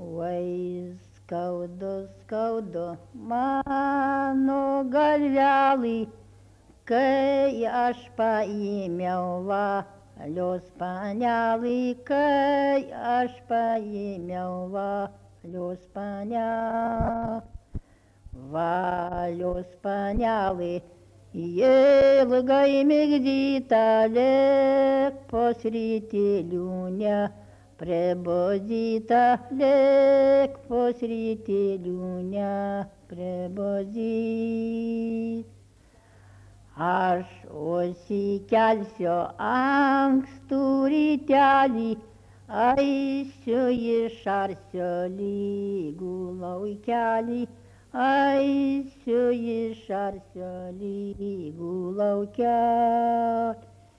Oi, skaudu, skaudu, mano galvelį, kai aš paėmiau valios panelį, kai aš paėmiau valios panelį. Valios panelį, ilgai migdyta, lyg pusrytį liūne, prebudyta, lyg pusrytį liūne, prebudyta. Aš užsikelsiu ankstų rytelį, eisiu išarsiu lygų laukelį, eisiu išarsiu lygų laukelį.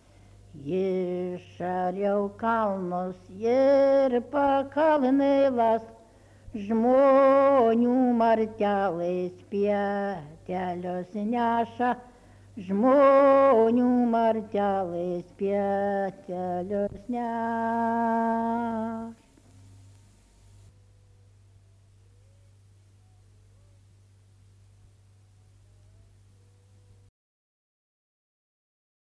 Išariau kalnus ir pakalnėlas, žmonių martelais pietelius neša, žmonių martelais pietelius neša.